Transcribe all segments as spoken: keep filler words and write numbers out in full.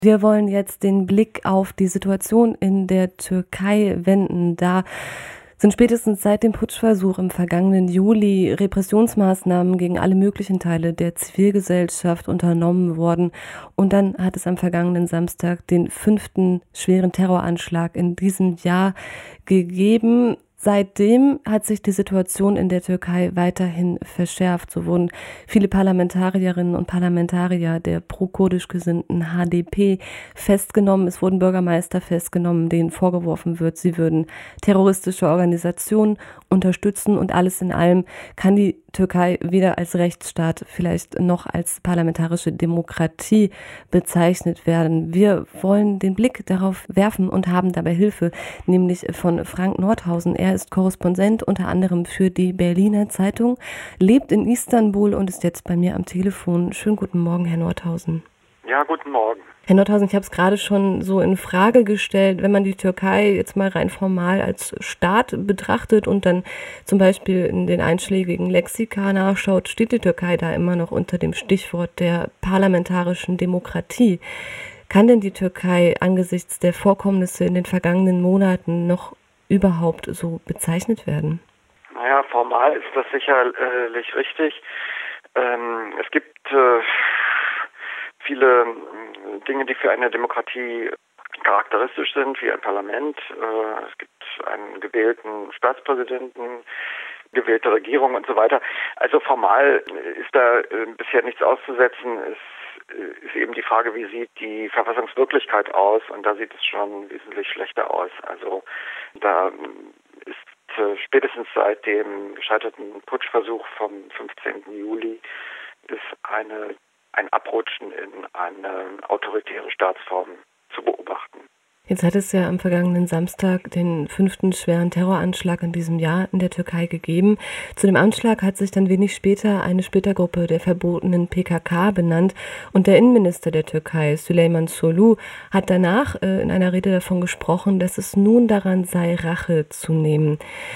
Wir wollen jetzt den Blick auf die Situation in der Türkei wenden. Da sind spätestens seit dem Putschversuch im vergangenen Juli Repressionsmaßnahmen gegen alle möglichen Teile der Zivilgesellschaft unternommen worden. Und dann hat es am vergangenen Samstag den fünften schweren Terroranschlag in diesem Jahr gegeben. Seitdem hat sich die Situation in der Türkei weiterhin verschärft. So wurden viele Parlamentarierinnen und Parlamentarier der pro-kurdisch gesinnten H D P festgenommen. Es wurden Bürgermeister festgenommen, denen vorgeworfen wird, sie würden terroristische Organisationen unterstützen. Und alles in allem kann die Türkei weder als Rechtsstaat, vielleicht noch als parlamentarische Demokratie bezeichnet werden. Wir wollen den Blick darauf werfen und haben dabei Hilfe, nämlich von Frank Nordhausen. Er ist Korrespondent unter anderem für die Berliner Zeitung, lebt in Istanbul und ist jetzt bei mir am Telefon. Schönen guten Morgen, Herr Nordhausen. Ja, guten Morgen. Herr Nordhausen, ich habe es gerade schon so in Frage gestellt, wenn man die Türkei jetzt mal rein formal als Staat betrachtet und dann zum Beispiel in den einschlägigen Lexika nachschaut, steht die Türkei da immer noch unter dem Stichwort der parlamentarischen Demokratie. Kann denn die Türkei angesichts der Vorkommnisse in den vergangenen Monaten noch überhaupt so bezeichnet werden? Naja, formal ist das sicherlich richtig. Ähm, es gibt äh, viele Dinge, die für eine Demokratie charakteristisch sind, wie ein Parlament. Äh, es gibt einen gewählten Staatspräsidenten, gewählte Regierung und so weiter. Also formal ist da äh, bisher nichts auszusetzen. Es ist eben die Frage, wie sieht die Verfassungswirklichkeit aus, und da sieht es schon wesentlich schlechter aus. Also da ist äh, spätestens seit dem gescheiterten Putschversuch vom fünfzehnten Juli ist eine, ein Abrutschen in eine autoritäre Staatsform zu beobachten. Jetzt hat es ja am vergangenen Samstag den fünften schweren Terroranschlag in diesem Jahr in der Türkei gegeben. Zu dem Anschlag hat sich dann wenig später eine Splittergruppe der verbotenen P K K benannt und der Innenminister der Türkei, Süleyman Soylu, hat danach äh, in einer Rede davon gesprochen, dass es nun daran sei, Rache zu nehmen.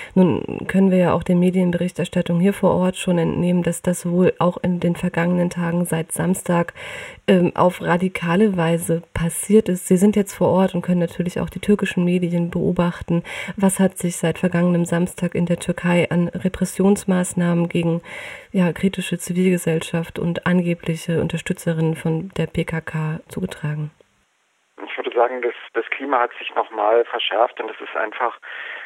Nun können wir ja auch der Medienberichterstattung hier vor Ort schon entnehmen, dass das wohl auch in den vergangenen Tagen seit Samstag äh, auf radikale Weise passiert ist. Sie sind jetzt vor Ort und können natürlich auch die türkischen Medien beobachten. Was hat sich seit vergangenem Samstag in der Türkei an Repressionsmaßnahmen gegen ja, kritische Zivilgesellschaft und angebliche Unterstützerinnen von der P K K zugetragen? Ich würde sagen, das, das Klima hat sich nochmal verschärft, und es ist einfach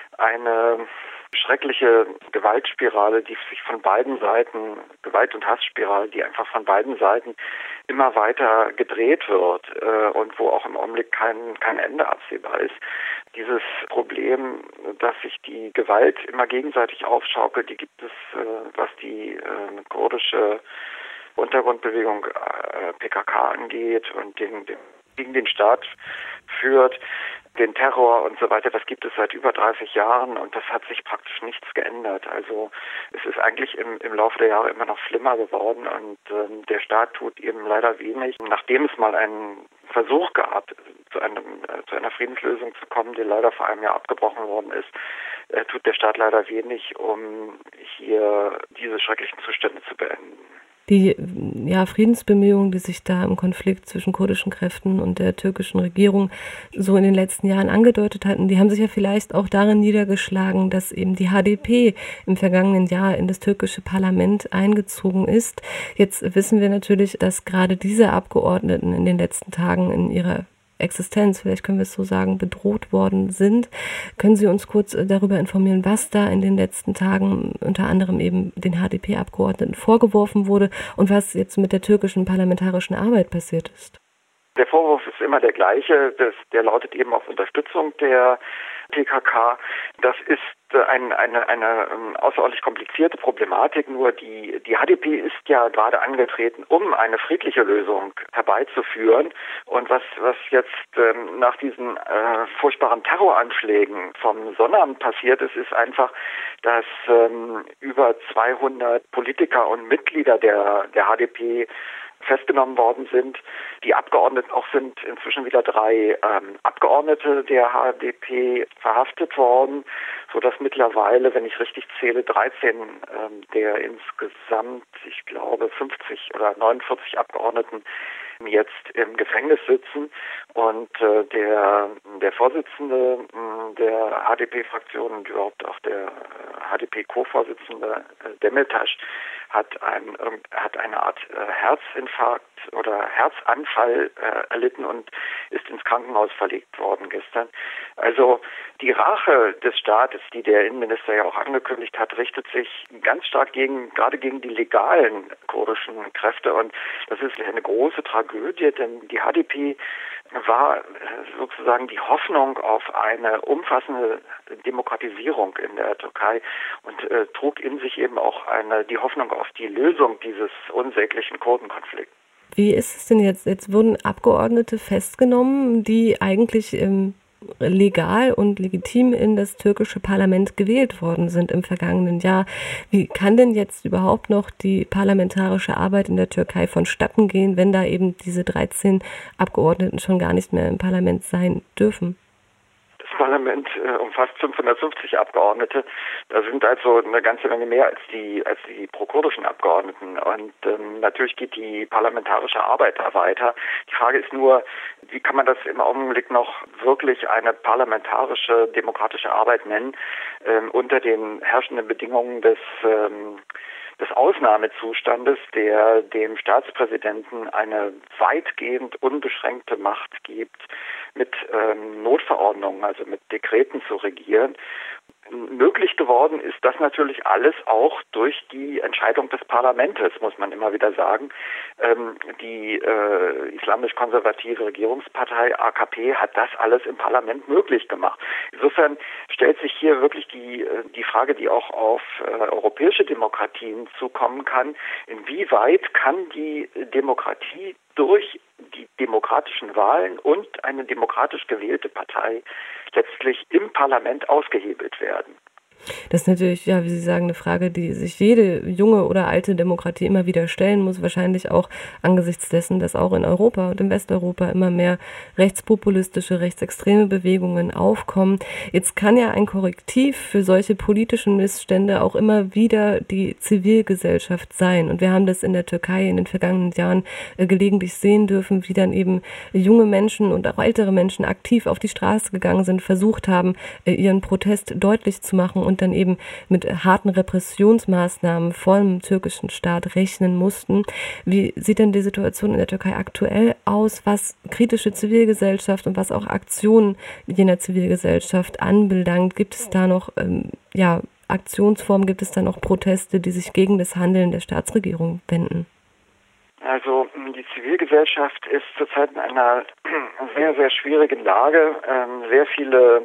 eine schreckliche Gewaltspirale, die sich von beiden Seiten, Gewalt- und Hassspirale, die einfach von beiden Seiten immer weiter gedreht wird äh, und wo auch im Augenblick kein, kein Ende absehbar ist. Dieses Problem, dass sich die Gewalt immer gegenseitig aufschaukelt, die gibt es, äh, was die äh, kurdische Untergrundbewegung äh, P K K angeht und den, den, gegen den Staat führt, den Terror und so weiter, das gibt es seit über dreißig Jahren, und das hat sich praktisch nichts geändert. Also es ist eigentlich im, im Laufe der Jahre immer noch schlimmer geworden, und ähm, der Staat tut eben leider wenig. Nachdem es mal einen Versuch gab, zu, einem, äh, zu einer Friedenslösung zu kommen, die leider vor einem Jahr abgebrochen worden ist, äh, tut der Staat leider wenig, um hier diese schrecklichen Zustände zu beenden. Die ja, Friedensbemühungen, die sich da im Konflikt zwischen kurdischen Kräften und der türkischen Regierung so in den letzten Jahren angedeutet hatten, die haben sich ja vielleicht auch darin niedergeschlagen, dass eben die H D P im vergangenen Jahr in das türkische Parlament eingezogen ist. Jetzt wissen wir natürlich, dass gerade diese Abgeordneten in den letzten Tagen in ihrer Existenz, vielleicht können wir es so sagen, bedroht worden sind. Können Sie uns kurz darüber informieren, was da in den letzten Tagen unter anderem eben den H D P-Abgeordneten vorgeworfen wurde und was jetzt mit der türkischen parlamentarischen Arbeit passiert ist? Der Vorwurf ist immer der gleiche, das, der lautet eben auf Unterstützung der P K K. Das ist ein, eine, eine außerordentlich komplizierte Problematik, nur die, die H D P ist ja gerade angetreten, um eine friedliche Lösung herbeizuführen. Und was, was jetzt ähm, nach diesen äh, furchtbaren Terroranschlägen vom Sonnabend passiert ist, ist einfach, dass ähm, über zweihundert Politiker und Mitglieder der, der H D P festgenommen worden sind. Die Abgeordneten, auch sind inzwischen wieder drei ähm, Abgeordnete der H D P verhaftet worden, sodass mittlerweile, wenn ich richtig zähle, dreizehn ähm, der insgesamt, ich glaube, fünfzig oder neunundvierzig Abgeordneten jetzt im Gefängnis sitzen. Und äh, der, der Vorsitzende mh, der H D P-Fraktion und überhaupt auch der äh, H D P-Co-Vorsitzende äh, Demirtas hat, ein, äh, hat eine Art äh, Herzinfarkt oder Herzanfall äh, erlitten und ist ins Krankenhaus verlegt worden gestern. Also die Rache des Staates, die der Innenminister ja auch angekündigt hat, richtet sich ganz stark gegen, gerade gegen die legalen kurdischen Kräfte. Und das ist eine große Tragödie, denn die H D P war sozusagen die Hoffnung auf eine umfassende Demokratisierung in der Türkei und äh, trug in sich eben auch eine, die Hoffnung auf die Lösung dieses unsäglichen Kurdenkonflikts. Wie ist es denn jetzt? Jetzt wurden Abgeordnete festgenommen, die eigentlich ähm, legal und legitim in das türkische Parlament gewählt worden sind im vergangenen Jahr. Wie kann denn jetzt überhaupt noch die parlamentarische Arbeit in der Türkei vonstatten gehen, wenn da eben diese dreizehn Abgeordneten schon gar nicht mehr im Parlament sein dürfen? Das Parlament äh, umfasst fünfhundertfünfzig Abgeordnete. Das sind also eine ganze Menge mehr als die als die prokurdischen Abgeordneten. Und ähm, natürlich geht die parlamentarische Arbeit da weiter. Die Frage ist nur, wie kann man das im Augenblick noch wirklich eine parlamentarische, demokratische Arbeit nennen, ähm, unter den herrschenden Bedingungen des ähm, des Ausnahmezustandes, der dem Staatspräsidenten eine weitgehend unbeschränkte Macht gibt, mit ähm, Notverordnungen, also mit Dekreten zu regieren. Möglich geworden ist das natürlich alles auch durch die Entscheidung des Parlaments, muss man immer wieder sagen. Ähm, die äh, islamisch-konservative Regierungspartei A K P hat das alles im Parlament möglich gemacht. Insofern stellt sich hier wirklich die, die Frage, die auch auf äh, europäische Demokratien zukommen kann. Inwieweit kann die Demokratie durch die demokratischen Wahlen und eine demokratisch gewählte Partei letztlich im Parlament ausgehebelt werden? Das ist natürlich, ja, wie Sie sagen, eine Frage, die sich jede junge oder alte Demokratie immer wieder stellen muss, wahrscheinlich auch angesichts dessen, dass auch in Europa und in Westeuropa immer mehr rechtspopulistische, rechtsextreme Bewegungen aufkommen. Jetzt kann ja ein Korrektiv für solche politischen Missstände auch immer wieder die Zivilgesellschaft sein. Und wir haben das in der Türkei in den vergangenen Jahren äh, gelegentlich sehen dürfen, wie dann eben junge Menschen und auch ältere Menschen aktiv auf die Straße gegangen sind, versucht haben, äh, ihren Protest deutlich zu machen und dann eben mit harten Repressionsmaßnahmen vom türkischen Staat rechnen mussten. Wie sieht denn die Situation in der Türkei aktuell aus, was kritische Zivilgesellschaft und was auch Aktionen jener Zivilgesellschaft anbelangt? Gibt es da noch ähm, ja, Aktionsformen, gibt es da noch Proteste, die sich gegen das Handeln der Staatsregierung wenden? Also die Zivilgesellschaft ist zurzeit in einer sehr, sehr schwierigen Lage. Ähm, sehr viele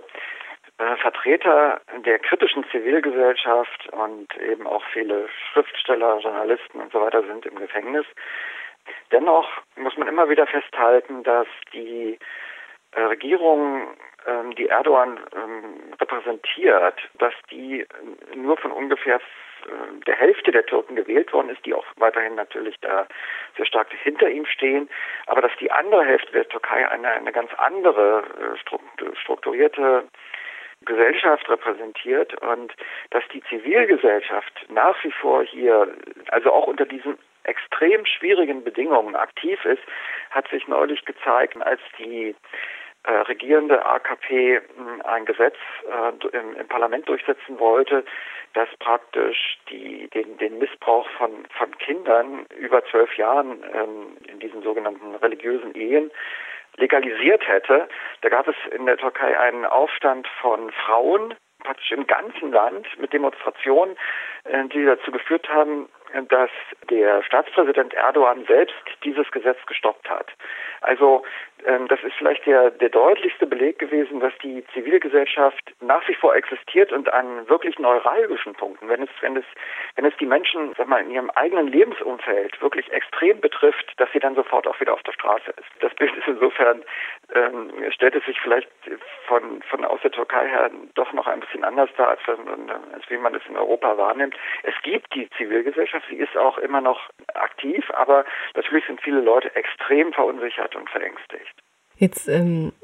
Vertreter der kritischen Zivilgesellschaft und eben auch viele Schriftsteller, Journalisten und so weiter sind im Gefängnis. Dennoch muss man immer wieder festhalten, dass die äh, Regierung, ähm, die Erdogan ähm, repräsentiert, dass die nur von ungefähr der Hälfte der Türken gewählt worden ist, die auch weiterhin natürlich da sehr stark hinter ihm stehen, aber dass die andere Hälfte der Türkei eine, eine ganz andere äh, strukturierte Gesellschaft repräsentiert und dass die Zivilgesellschaft nach wie vor hier, also auch unter diesen extrem schwierigen Bedingungen aktiv ist, hat sich neulich gezeigt, als die äh, regierende A K P mh, ein Gesetz äh, im, im Parlament durchsetzen wollte, das praktisch die, den, den Missbrauch von, von Kindern über zwölf Jahren ähm, in diesen sogenannten religiösen Ehen legalisiert hätte. Da gab es in der Türkei einen Aufstand von Frauen, praktisch im ganzen Land, mit Demonstrationen, die dazu geführt haben, dass der Staatspräsident Erdogan selbst dieses Gesetz gestoppt hat. Also das ist vielleicht der, der deutlichste Beleg gewesen, dass die Zivilgesellschaft nach wie vor existiert und an wirklich neuralgischen Punkten, wenn es, wenn es, wenn es die Menschen, sag mal, in ihrem eigenen Lebensumfeld wirklich extrem betrifft, dass sie dann sofort auch wieder auf der Straße ist. Das Bild ist insofern, ähm, stellt es sich vielleicht von, von aus der Türkei her doch noch ein bisschen anders dar, als, als wie man es in Europa wahrnimmt. Es gibt die Zivilgesellschaft, sie ist auch immer noch aktiv, aber natürlich sind viele Leute extrem verunsichert und verängstigt. Jetzt ähm,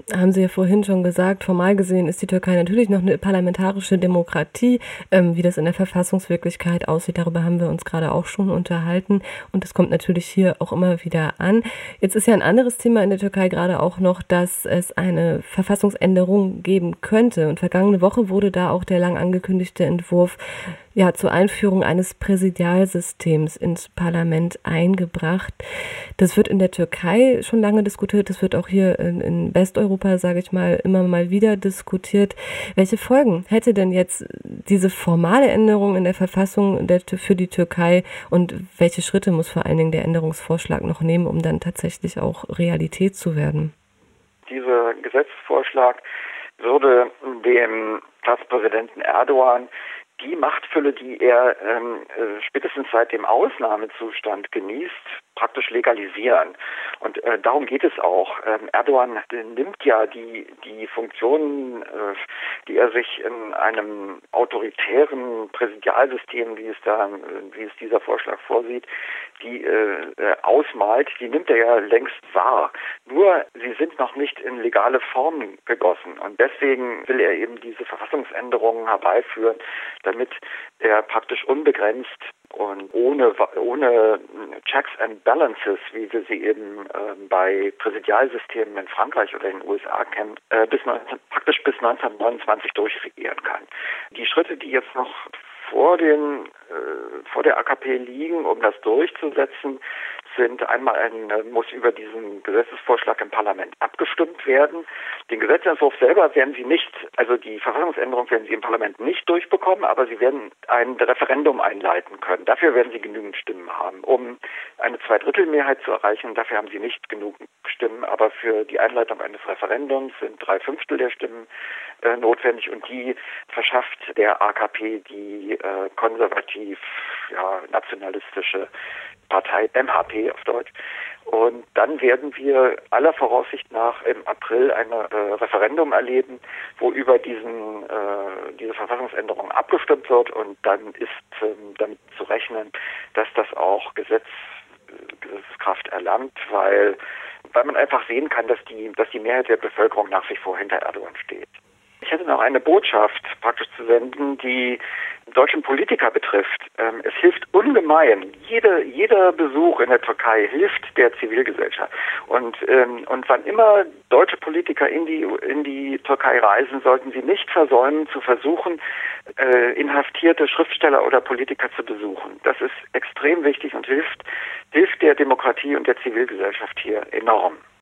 Haben Sie ja vorhin schon gesagt, formal gesehen ist die Türkei natürlich noch eine parlamentarische Demokratie. Ähm, wie das in der Verfassungswirklichkeit aussieht, darüber haben wir uns gerade auch schon unterhalten. Und das kommt natürlich hier auch immer wieder an. Jetzt ist ja ein anderes Thema in der Türkei gerade auch noch, dass es eine Verfassungsänderung geben könnte. Und vergangene Woche wurde da auch der lang angekündigte Entwurf ja, zur Einführung eines Präsidialsystems ins Parlament eingebracht. Das wird in der Türkei schon lange diskutiert, das wird auch hier in, in Westeuropa, sage ich mal, immer mal wieder diskutiert. Welche Folgen hätte denn jetzt diese formale Änderung in der Verfassung der, für die Türkei und welche Schritte muss vor allen Dingen der Änderungsvorschlag noch nehmen, um dann tatsächlich auch Realität zu werden? Dieser Gesetzesvorschlag würde dem Staatspräsidenten Erdogan die Machtfülle, die er ähm, äh, spätestens seit dem Ausnahmezustand genießt, praktisch legalisieren. Und äh, darum geht es auch. Ähm, Erdogan äh, nimmt ja die die Funktionen, äh, die er sich in einem autoritären Präsidialsystem, wie es da, wie es dieser Vorschlag vorsieht, die äh, äh, ausmalt, die nimmt er ja längst wahr. Nur sie sind noch nicht in legale Formen gegossen. Und deswegen will er eben diese Verfassungsänderungen herbeiführen, damit er praktisch unbegrenzt und ohne ohne Checks and Balances, wie wir sie eben äh, bei Präsidialsystemen in Frankreich oder in den U S A kennen, äh, bis neunzehn, praktisch bis neunzehnhundertneunundzwanzig durchregieren kann. Die Schritte, die jetzt noch vor den äh, vor der A K P liegen, um das durchzusetzen, sind einmal ein, muss über diesen Gesetzesvorschlag im Parlament abgestimmt werden. Den Gesetzentwurf selber werden Sie nicht, also die Verfassungsänderung werden Sie im Parlament nicht durchbekommen, aber Sie werden ein Referendum einleiten können. Dafür werden Sie genügend Stimmen haben, um eine Zweidrittelmehrheit zu erreichen. Dafür haben Sie nicht genug Stimmen, aber für die Einleitung eines Referendums sind drei Fünftel der Stimmen äh, notwendig und die verschafft der A K P die äh, konservativ, ja, nationalistische Partei, M H P auf Deutsch. Und dann werden wir aller Voraussicht nach im April ein äh, Referendum erleben, wo über diesen äh, diese Verfassungsänderung abgestimmt wird und dann ist ähm, damit zu rechnen, dass das auch Gesetz, äh, Gesetzeskraft erlangt, weil weil man einfach sehen kann, dass die dass die Mehrheit der Bevölkerung nach wie vor hinter Erdogan steht. Ich hätte noch eine Botschaft praktisch zu senden, die deutschen Politiker betrifft. Ähm, es hilft ungemein. Jede, jeder Besuch in der Türkei hilft der Zivilgesellschaft. Und, ähm, und wann immer deutsche Politiker in die, in die Türkei reisen, sollten sie nicht versäumen, zu versuchen, äh, inhaftierte Schriftsteller oder Politiker zu besuchen. Das ist extrem wichtig und hilft, hilft der Demokratie und der Zivilgesellschaft hier enorm.